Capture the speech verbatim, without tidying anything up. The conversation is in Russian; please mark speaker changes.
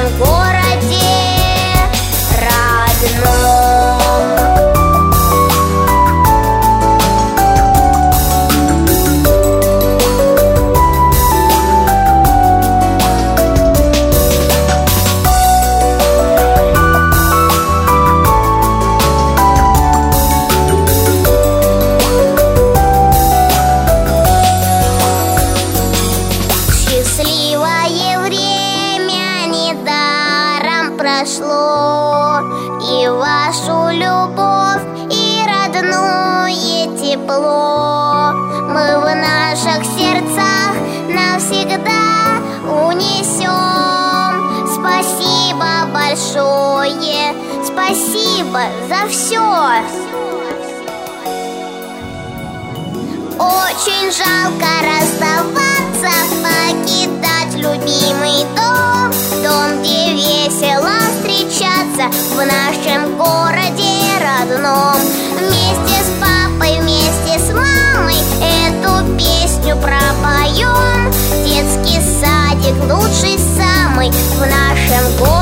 Speaker 1: нашем городе родном. Счастливое время недаром прошло, и вашу любовь, и родное тепло мы в наших сердцах навсегда унесем. Спасибо большое, спасибо за все. Очень жалко расставаться, покидать любимый дом, дом, где весело встречаться в нашем городе родном. Вместе с папой, вместе с мамой эту песню пропоем. Детский садик лучший самый в нашем городе.